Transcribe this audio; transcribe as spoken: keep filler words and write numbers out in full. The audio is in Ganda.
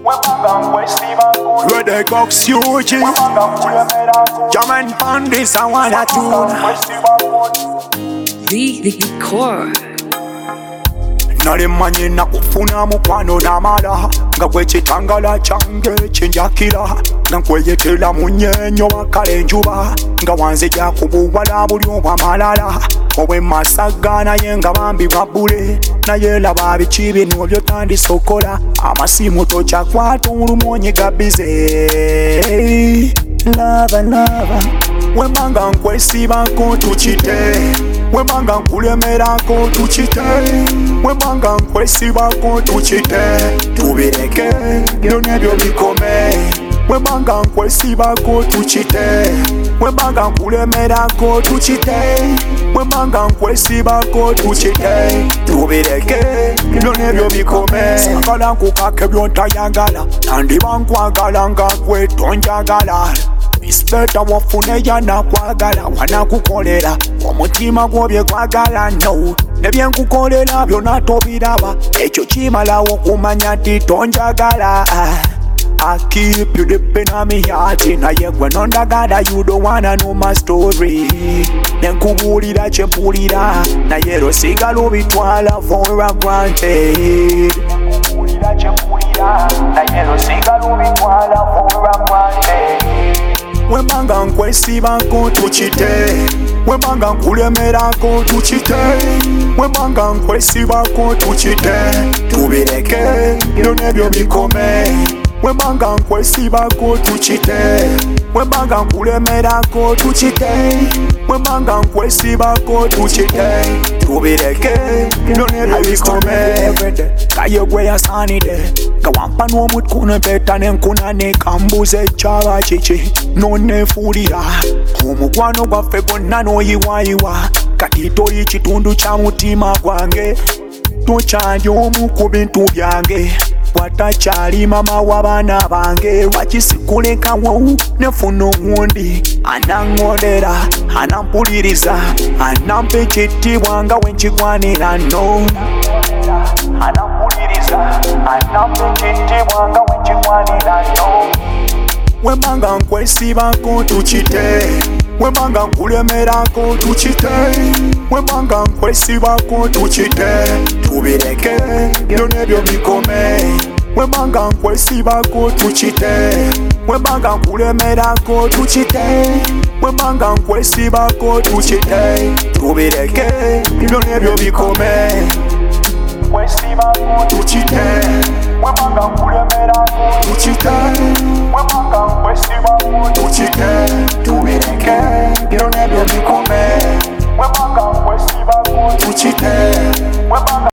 Where the cocks huge, German pandis I wanna tune. The the core. Nalimanye na kufuna mukwano namala nga kwekitangala kyange kyenjakira nga nkweyetera munyenyo wakale enjuba nga wanze jakubuwala buli obwamalala obwe masaga naye nga bambi bwabbule naye laba biki bino byotandisokola amasimu tokyakwata olumonye gabize lava lava wembanga nkwesibako tukite wembanga nkulemerako tukite wembanga nkwesibako tukite tubireke byo nebyo bikome wembanga nkwesibako tukite wembanga nkulemerako tukite wembanga nkwesibako tukite tubireke byo nebyo bikome sagala nkukake byontayagala nandiba nkwagala nga gwe tonjagala It's better wafune yana kwagala wanakukolera omutima gwobye kwagala no nebye nkukolera byonna tobiraba ekyo kimalawo kumanya ti tonjagala I keep you deep in my heart naye gwe nondagala you don't wanna know my story nenkubulira kyempulira naye ero sigala obitwala for granted nenkubulira kyempulira naye ero sigala obitwala for granted wembanga nkwesibako tukite wembanga nkulemerako tukite wembanga nkwesibako tukite tubireke byo nebyo bikome wembanga nkwesibako tukite wembanga nkulemerako tukite wembanga nkwesibako tukite tubireke byo nebyo bikome kaye gwe yasanide gawampa n'omutkuno mpeta nenkuna nekambuze kyaba kiki nonefulira omukwano gwaffe gwonna n'oyiwayiwa kati toli kitundu kya mutima gwange tokyali omu ku bintu byange watakyali mama w'abaana bange wakisikulekawo nefuna ogundi anaŋŋondera anampuliriza anampa ekitiibwa nga wenkigwanira no anampuliriza anampa ekitiibwa nga wenkigwanira no wembanga nkwesibako tukite wembanga nkulemerako tukite wembanga nkwesibako tukite tubireke byo nebyo bikome wembanga nkwesibako tukite wembanga nkulemerako tukite wembanga nkwesibako tukite tubireke byo nebyo bikome nkwesibako tukite wembanga